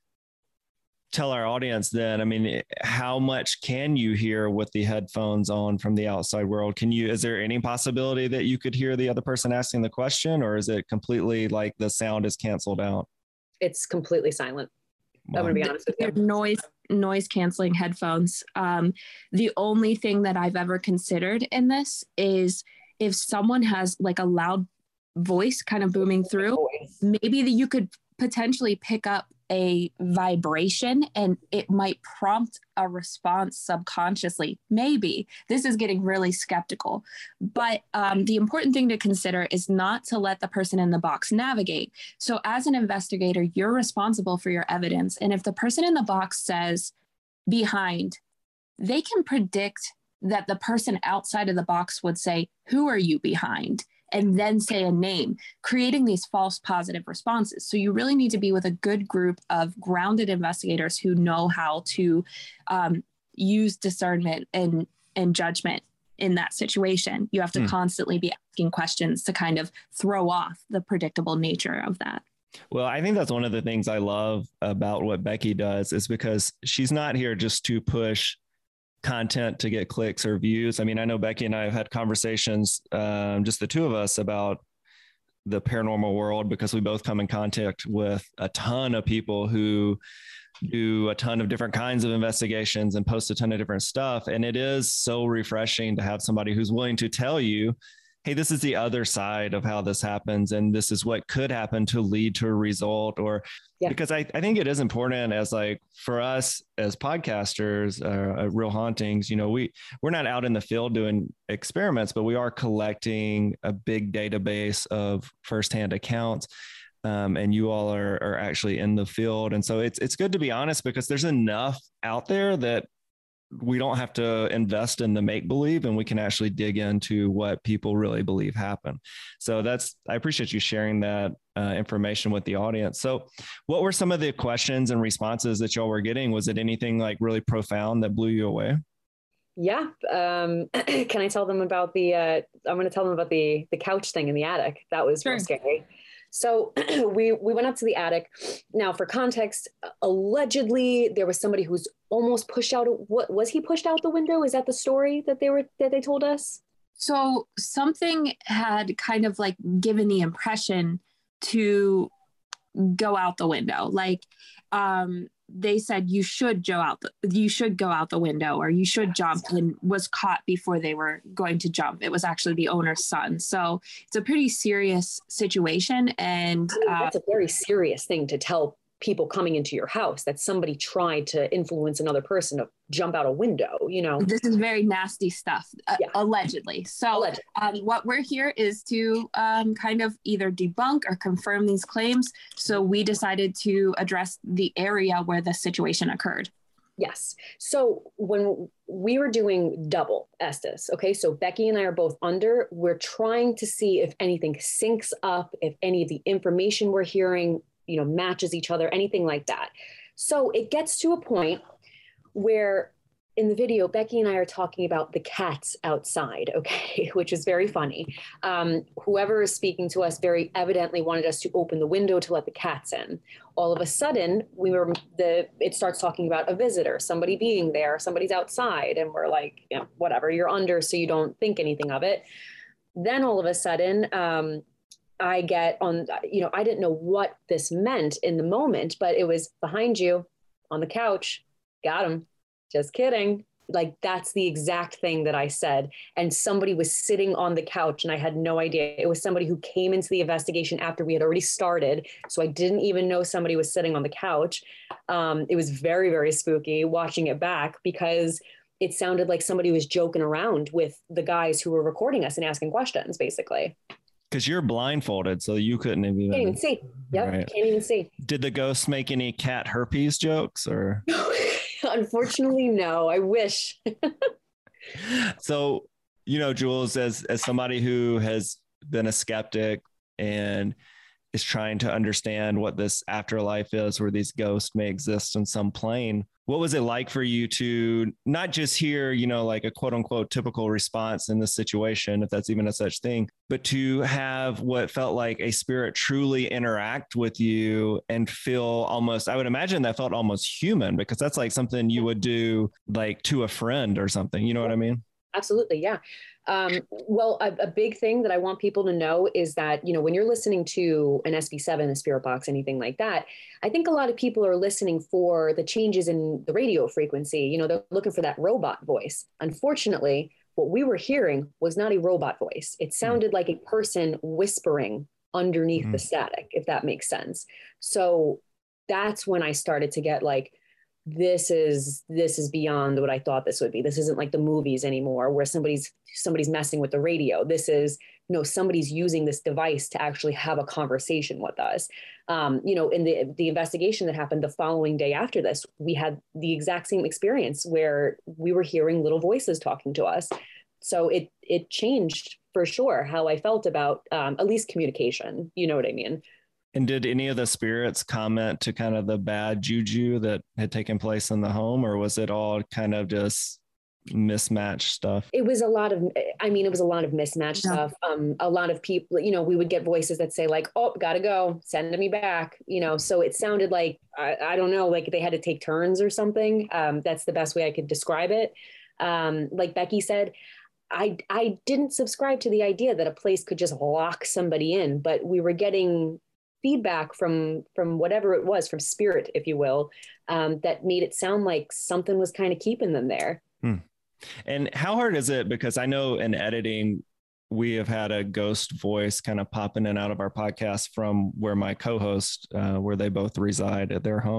tell our audience then, I mean, how much can you hear with the headphones on from the outside world? Can you, is there any possibility that you could hear the other person asking the question, or is it completely like the sound is canceled out? It's completely silent. Wow. I'm going to be honest with you. Noise, noise canceling headphones. Um, the only thing that I've ever considered in this is if someone has like a loud voice kind of booming through, maybe that you could potentially pick up a vibration and it might prompt a response subconsciously. Maybe. This is getting really skeptical. But um, the important thing to consider is not to let the person in the box navigate. So as an investigator, you're responsible for your evidence. And if the person in the box says behind, they can predict that the person outside of the box would say, who are you behind? And then say a name, creating these false positive responses. So you really need to be with a good group of grounded investigators who know how to um, use discernment and, and judgment in that situation. You have to hmm. constantly be asking questions to kind of throw off the predictable nature of that. Well, I think that's one of the things I love about what Becky does is because she's not here just to push content to get clicks or views. I mean, I know Becky and I have had conversations, um, just the two of us, about the paranormal world because we both come in contact with a ton of people who do a ton of different kinds of investigations and post a ton of different stuff. And it is so refreshing to have somebody who's willing to tell you, hey, this is the other side of how this happens. And this is what could happen to lead to a result. Or yeah. because I, I think it is important as like for us as podcasters, uh, at Real Hauntings, you know, we, we're not out in the field doing experiments, but we are collecting a big database of firsthand accounts. Um, and you all are, are actually in the field. And so it's, it's good to be honest because there's enough out there that we don't have to invest in the make believe, and we can actually dig into what people really believe happened. So that's, I appreciate you sharing that uh, information with the audience. So what were some of the questions and responses that y'all were getting? Was it anything like really profound that blew you away? Yeah. Um, can I tell them about the, uh, I'm going to tell them about the, the couch thing in the attic. That was Sure. real scary. So we, we went up to the attic. Now for context, allegedly there was somebody who's almost pushed out. What was he pushed out the window? Is that the story that they were, that they told us? So something had kind of like given the impression to go out the window. Like, um, they said you should go out the, you should go out the window, or you should jump, and was caught before they were going to jump. It was actually the owner's son. So it's a pretty serious situation. And I mean, uh, that's a very serious thing to tell people coming into your house, that somebody tried to influence another person to jump out a window, you know. this is very nasty stuff, uh, Yeah. allegedly. So Allegedly. Um, what we're here is to um, kind of either debunk or confirm these claims. So we decided to address the area where the situation occurred. Yes. So when we were doing double Estes, okay, so Becky and I are both under, we're trying to see if anything syncs up, if any of the information we're hearing, you know, matches each other, anything like that. So it gets to a point where in the video, Becky and I are talking about the cats outside, okay, which is very funny. Um, whoever is speaking to us very evidently wanted us to open the window to let the cats in. All of a sudden, we were the it starts talking about a visitor, somebody being there, somebody's outside, and we're like, you know, whatever, you're under, so you don't think anything of it. Then all of a sudden, um, I get on, you know, I didn't know what this meant in the moment, but it was behind you on the couch. Got him. Just kidding. Like, that's the exact thing that I said. And somebody was sitting on the couch and I had no idea. It was somebody who came into the investigation after we had already started. So I didn't even know somebody was sitting on the couch. Um, it was very, very spooky watching it back, because it sounded like somebody was joking around with the guys who were recording us and asking questions, basically. Because you're blindfolded, so you couldn't even, Can't even see. Yep, Right. can't even see. Did the ghost make any cat herpes jokes or? Unfortunately, no. I wish. So, you know, Jules, as as somebody who has been a skeptic and is trying to understand what this afterlife is, where these ghosts may exist in some plane, what was it like for you to not just hear, you know, like a quote unquote typical response in this situation, if that's even a such thing, but to have what felt like a spirit truly interact with you and feel almost, I would imagine that felt almost human, because that's like something you would do like to a friend or something. You know what I mean? Absolutely. Yeah. Um, well, a, a big thing that I want people to know is that, you know, when you're listening to an S B seven, a spirit box, anything like that, I think a lot of people are listening for the changes in the radio frequency. You know, they're looking for that robot voice. Unfortunately, what we were hearing was not a robot voice. It sounded mm. like a person whispering underneath mm. the static, if that makes sense. So that's when I started to get like, this is this is beyond what I thought this would be. This isn't like the movies anymore, where somebody's somebody's messing with the radio. This is, you know, somebody's using this device to actually have a conversation with us. Um, you know, in the the investigation that happened the following day after this, we had the exact same experience where we were hearing little voices talking to us. So it it changed for sure how I felt about um, at least communication. You know what I mean? And did any of the spirits comment to kind of the bad juju that had taken place in the home, or was it all kind of just mismatched stuff? It was a lot of, I mean, it was a lot of mismatched yeah. stuff. Um, a lot of people, you know, we would get voices that say like, oh, gotta go, send me back, you know, so it sounded like, I, I don't know, like they had to take turns or something. Um, that's the best way I could describe it. Um, like Becky said, I, I didn't subscribe to the idea that a place could just lock somebody in, but we were getting feedback from from whatever it was, from spirit, if you will, um, that made it sound like something was kind of keeping them there. Hmm. And how hard is it? Because I know in editing, we have had a ghost voice kind of pop in and out of our podcast from where my co-host, uh, where they both reside at their home.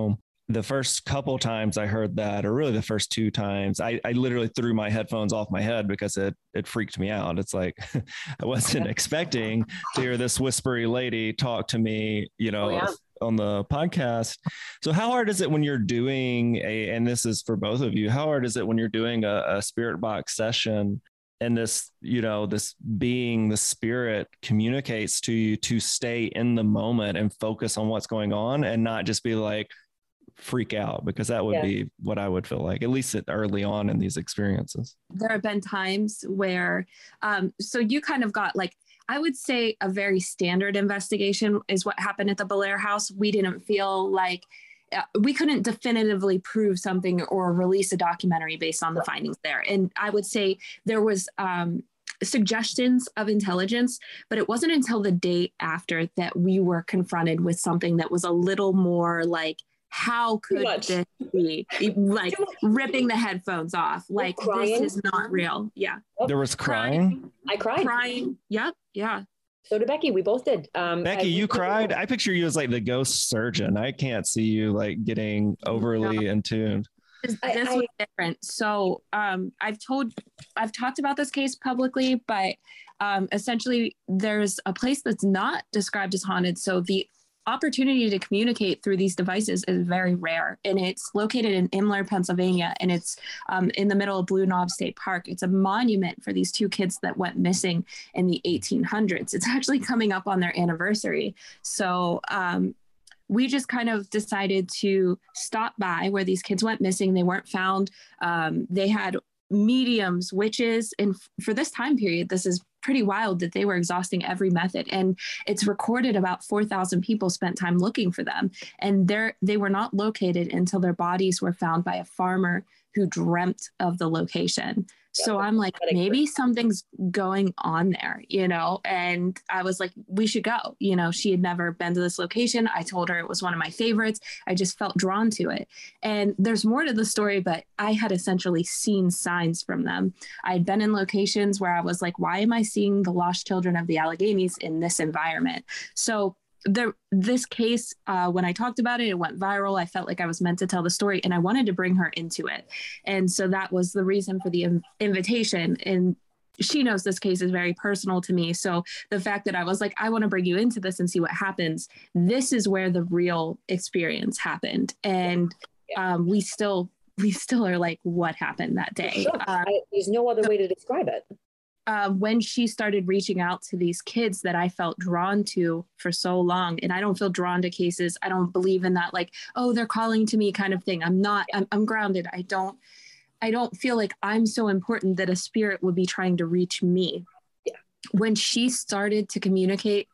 the first couple times I heard that, or really the first two times, I, I literally threw my headphones off my head because it it freaked me out. It's like I wasn't expecting to hear this whispery lady talk to me, you know, oh, yeah. on the podcast. So how hard is it when you're doing a, and this is for both of you, how hard is it when you're doing a, a spirit box session and this, you know, this being, the spirit communicates to you to stay in the moment and focus on what's going on and not just be like, freak out, because that would yeah. be what I would feel like, at least early on in these experiences. There have been times where, um, so you kind of got like, I would say a very standard investigation is what happened at the Belair house. We didn't feel like uh, we couldn't definitively prove something or release a documentary based on the findings there. And I would say there was, um, suggestions of intelligence, but it wasn't until the day after that we were confronted with something that was a little more like, how could this be? Like ripping the headphones off. Like this is not real. Yeah. There was crying. I cried. Crying. Yep. Yeah. So did Becky. We both did. Um, Becky, you cried. I picture you as like the ghost surgeon. I can't see you like getting overly no. in tune. This, this was different. So um, I've told, I've talked about this case publicly, but um, essentially there's a place that's not described as haunted. So the opportunity to communicate through these devices is very rare, and it's located in Imler, Pennsylvania, and it's um, in the middle of Blue Knob State Park. It's a monument for these two kids that went missing in the eighteen hundreds. It's actually coming up on their anniversary. So um, we just kind of decided to stop by where these kids went missing. They weren't found. Um, they had mediums, witches, and f- for this time period, this is pretty wild that they were exhausting every method. And it's recorded about four thousand people spent time looking for them. And they're, they were not located until their bodies were found by a farmer who dreamt of the location. Yeah, so I'm like, maybe something's going on there, you know? And I was like, we should go. You know, she had never been to this location. I told her it was one of my favorites. I just felt drawn to it. And there's more to the story, but I had essentially seen signs from them. I'd been in locations where I was like, why am I seeing the lost children of the Alleghenies in this environment? So There, this case, uh, when I talked about it, it went viral. I felt like I was meant to tell the story, and I wanted to bring her into it. And so that was the reason for the in- invitation. And she knows this case is very personal to me. So the fact that I was like, I want to bring you into this and see what happens. This is where the real experience happened. And um, we still, we still are like, what happened that day? Sure. Um, I, there's no other way to describe it. Uh, when she started reaching out to these kids that I felt drawn to for so long, and I don't feel drawn to cases. I don't believe in that, like, oh, they're calling to me kind of thing. I'm not, I'm, I'm grounded. I don't, I don't feel like I'm so important that a spirit would be trying to reach me. Yeah. When she started to communicate,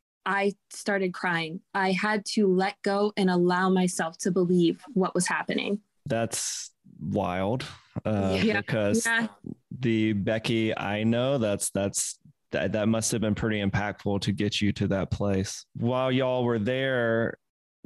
I started crying. I had to let go and allow myself to believe what was happening. That's wild. Uh, yeah. because yeah. the Becky I know, that's that's that, that must have been pretty impactful to get you to that place. While y'all were there,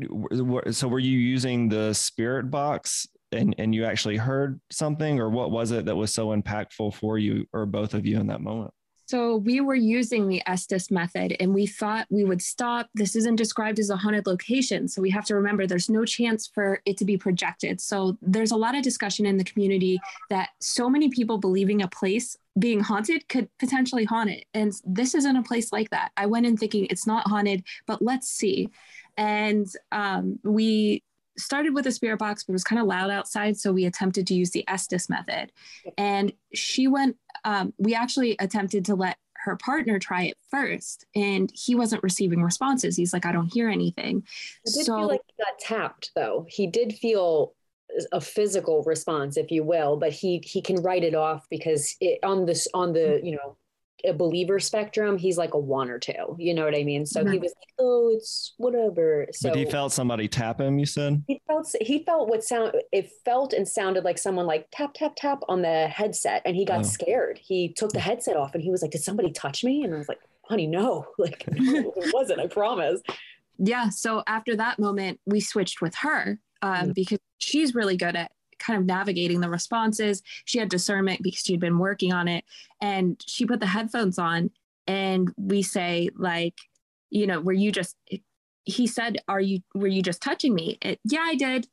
so were you using the spirit box and and you actually heard something, or what was it that was so impactful for you or both of you in that moment? So we were using the Estes method, and we thought we would stop. This isn't described as a haunted location. So we have to remember there's no chance for it to be projected. So there's a lot of discussion in the community that so many people believing a place being haunted could potentially haunt it. And this isn't a place like that. I went in thinking it's not haunted, but let's see. And um, we started with a spirit box, but it was kind of loud outside. So we attempted to use the Estes method. And she went, um, we actually attempted to let her partner try it first, and he wasn't receiving responses. He's like, I don't hear anything. I did so, feel like he got tapped, though. He did feel a physical response, if you will, but he he can write it off because it, on this on the you know a believer spectrum, he's like a one or two. You know what I mean? So mm-hmm. he was like, oh, it's whatever. So but he felt somebody tap him. You said he felt he felt what sound it felt and sounded like someone like tap tap tap on the headset, and he got oh. scared. He took the headset off, and he was like, "Did somebody touch me?" And I was like, "Honey, no, like it wasn't. I promise." Yeah. So after that moment, we switched with her um, mm-hmm. because she's really good at kind of navigating the responses. She had discernment because she'd been working on it, and she put the headphones on, and we say like, you know, were you just, he said, are you, were you just touching me? It, yeah, I did.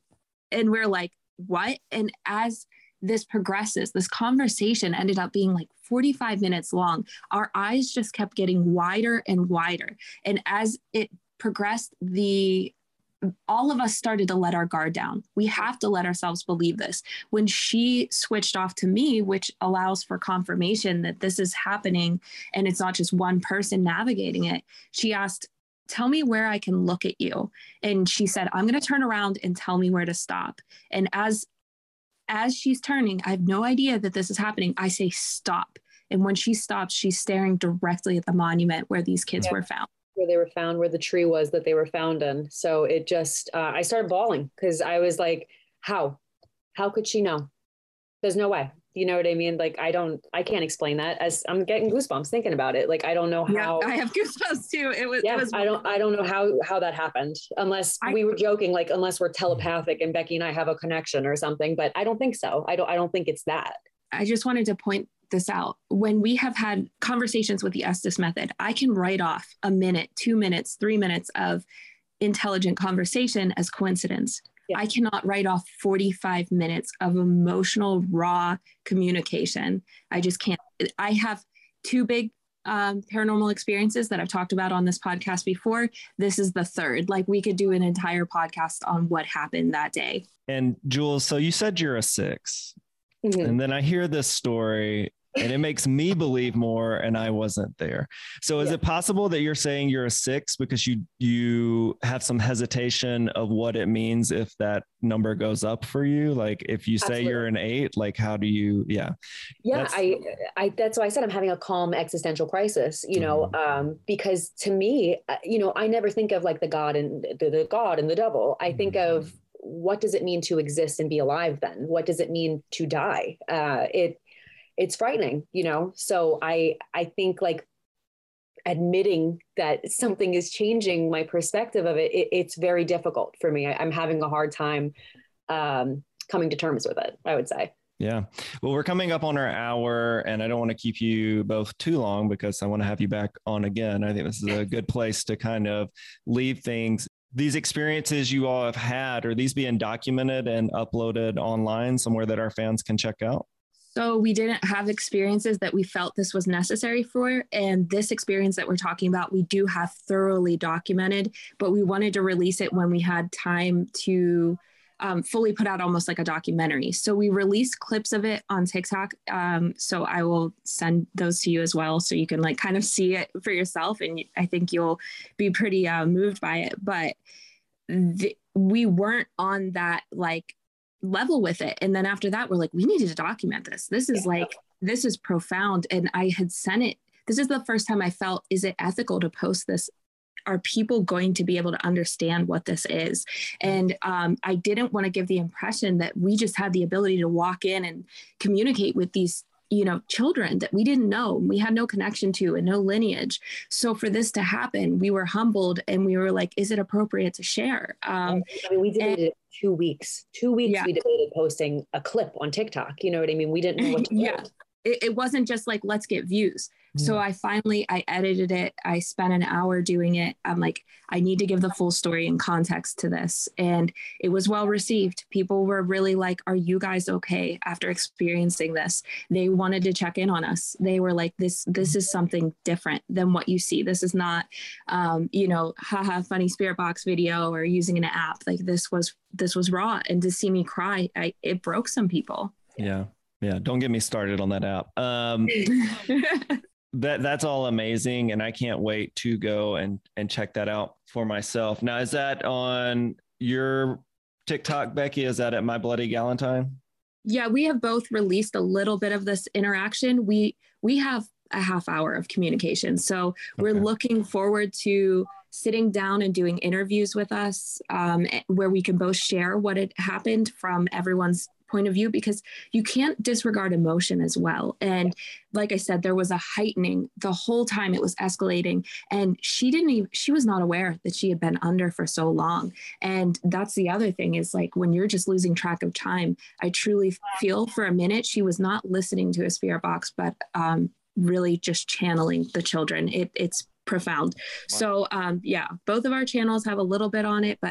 And we're like, what? And as this progresses, this conversation ended up being like forty-five minutes long. Our eyes just kept getting wider and wider. And as it progressed, the all of us started to let our guard down. We have to let ourselves believe this. When she switched off to me, which allows for confirmation that this is happening and it's not just one person navigating it, she asked, tell me where I can look at you. And she said, I'm going to turn around and tell me where to stop. And as as she's turning, I have no idea that this is happening. I say, stop. And when she stops, she's staring directly at the monument where these kids yeah. were found. Where they were found, where the tree was that they were found in. So it just, uh, I started bawling because I was like, how? How could she know? There's no way. You know what I mean? Like, I don't, I can't explain that. As I'm getting goosebumps thinking about it. Like, I don't know how. Yeah, I have goosebumps too. It was, yeah, it was I don't, I don't know how, how that happened unless I, we were joking, like, unless we're telepathic and Becky and I have a connection or something, but I don't think so. I don't, I don't think it's that. I just wanted to point this out. When we have had conversations with the Estes method, I can write off a minute, two minutes, three minutes of intelligent conversation as coincidence. Yeah. I cannot write off forty-five minutes of emotional, raw communication. I just can't. I have two big um, paranormal experiences that I've talked about on this podcast before. This is the third. Like, we could do an entire podcast on what happened that day. And Jules, so you said you're a six. Mm-hmm. And then I hear this story and it makes me believe more, and I wasn't there. So is yeah. it possible that you're saying you're a six because you you have some hesitation of what it means if that number goes up for you? Like, if you say Absolutely. You're an eight, like, how do you, yeah. Yeah, that's, I, I, that's why I said I'm having a calm existential crisis, you know, mm-hmm. um, because to me, you know, I never think of like the God and the, the God and the devil. I think mm-hmm. of, what does it mean to exist and be alive then? What does it mean to die? Uh, it, it's frightening, you know? So I, I think like admitting that something is changing my perspective of it, it it's very difficult for me. I, I'm having a hard time um, coming to terms with it, I would say. Yeah. Well, we're coming up on our hour and I don't want to keep you both too long because I want to have you back on again. I think this is a good place to kind of leave things. These experiences you all have had, are these being documented and uploaded online somewhere that our fans can check out? So we didn't have experiences that we felt this was necessary for. And this experience that we're talking about, we do have thoroughly documented, but we wanted to release it when we had time to um, fully put out almost like a documentary. So we released clips of it on TikTok. Um, so I will send those to you as well, so you can like kind of see it for yourself. And I think you'll be pretty uh, moved by it. But th- we weren't on that like level with it. And then after that, we're like, we needed to document this. This is yeah. like, this is profound. And I had sent it. This is the first time I felt, is it ethical to post this? Are people going to be able to understand what this is? And um, I didn't want to give the impression that we just had the ability to walk in and communicate with these, you know, children that we didn't know, we had no connection to and no lineage. So for this to happen, we were humbled and we were like, is it appropriate to share? Um, I mean, we debated and, two weeks, two weeks yeah. we debated posting a clip on TikTok. You know what I mean? We didn't know what to do. Yeah. It, it wasn't just like, let's get views. So I finally, I edited it. I spent an hour doing it. I'm like, I need to give the full story and context to this. And it was well received. People were really like, are you guys okay after experiencing this? They wanted to check in on us. They were like, this, this is something different than what you see. This is not, um, you know, haha, funny spirit box video or using an app. Like this was, this was raw. And to see me cry, I, it broke some people. Yeah. Yeah. Don't get me started on that app. Um, That that's all amazing. And I can't wait to go and, and check that out for myself. Now, is that on your TikTok, Becky? Is that at My Bloody Galentine? Yeah, we have both released a little bit of this interaction. We, we have a half hour of communication. So we're okay. looking forward to sitting down and doing interviews with us um, where we can both share what had happened from everyone's point of view, because you can't disregard emotion as well. And like I said, there was a heightening the whole time it was escalating. And she didn't even, she was not aware that she had been under for so long. And that's the other thing is like, when you're just losing track of time, I truly feel for a minute, she was not listening to a spirit box, but um, really just channeling the children. It, it's profound. Wow. So um, yeah, both of our channels have a little bit on it, but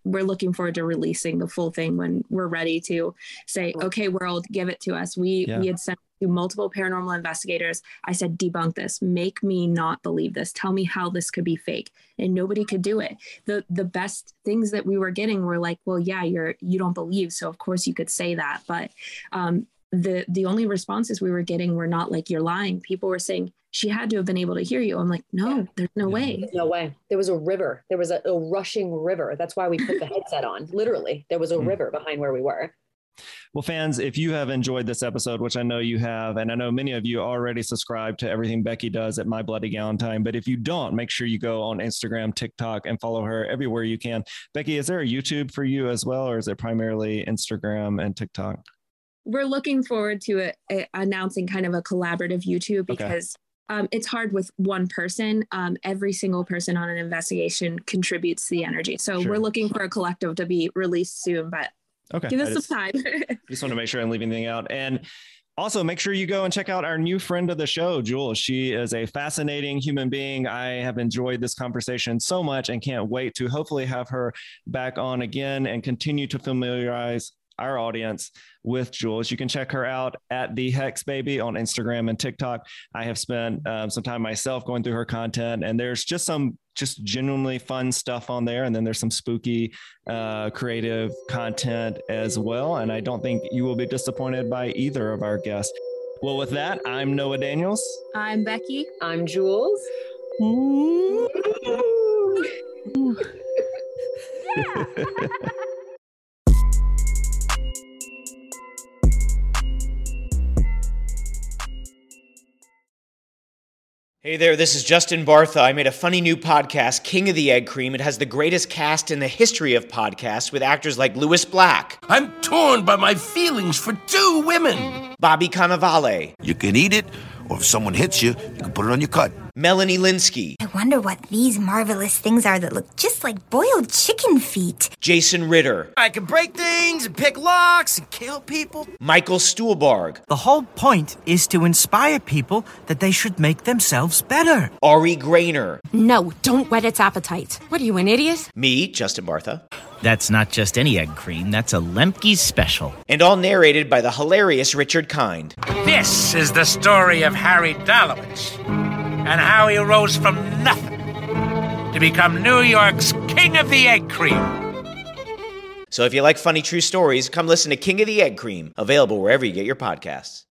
we're looking forward to releasing the full thing when we're ready to say, okay, world, give it to us. We yeah. we had sent to multiple paranormal investigators. I said, debunk this, make me not believe this. Tell me how this could be fake. And nobody could do it. The the best things that we were getting were like, well, yeah, you're, you don't believe. So of course you could say that. But um, the, the only responses we were getting were not like, you're lying. People were saying, she had to have been able to hear you. I'm like, no, yeah. there's no way. There's no way. There was a river. There was a, a rushing river. That's why we put the headset on. Literally, there was a mm. river behind where we were. Well, fans, if you have enjoyed this episode, which I know you have, and I know many of you already subscribe to everything Becky does at My Bloody Galentine, but if you don't, make sure you go on Instagram, TikTok, and follow her everywhere you can. Becky, is there a YouTube for you as well, or is it primarily Instagram and TikTok? We're looking forward to a, a, announcing kind of a collaborative YouTube because okay. um, it's hard with one person. Um, every single person on an investigation contributes the energy. So sure. we're looking for a collective to be released soon, but okay. give us just, some time. Just want to make sure I'm leaving anything out. And also make sure you go and check out our new friend of the show, Jules. She is a fascinating human being. I have enjoyed this conversation so much and can't wait to hopefully have her back on again and continue to familiarize our audience with Jules. You can check her out at the Hex Baby on Instagram and TikTok. I have spent um, some time myself going through her content, and there's just some just genuinely fun stuff on there. And then there's some spooky, uh, creative content as well. And I don't think you will be disappointed by either of our guests. Well, with that, I'm Noah Daniels. I'm Becky. I'm Jules. Yeah. Hey there, this is Justin Bartha. I made a funny new podcast, King of the Egg Cream. It has the greatest cast in the history of podcasts with actors like Louis Black. I'm torn by my feelings for two women. Bobby Cannavale. You can eat it, or if someone hits you, you can put it on your cut. Melanie Linsky. I wonder what these marvelous things are that look just like boiled chicken feet. Jason Ritter. I can break things and pick locks and kill people. Michael Stuhlbarg. The whole point is to inspire people that they should make themselves better. Ari Grainer. No, don't whet its appetite. What are you, an idiot? Me, Justin Bartha. That's not just any egg cream, that's a Lemke's special. And all narrated by the hilarious Richard Kind. This is the story of Harry Dalowitz and how he rose from nothing to become New York's King of the Egg Cream. So if you like funny true stories, come listen to King of the Egg Cream, available wherever you get your podcasts.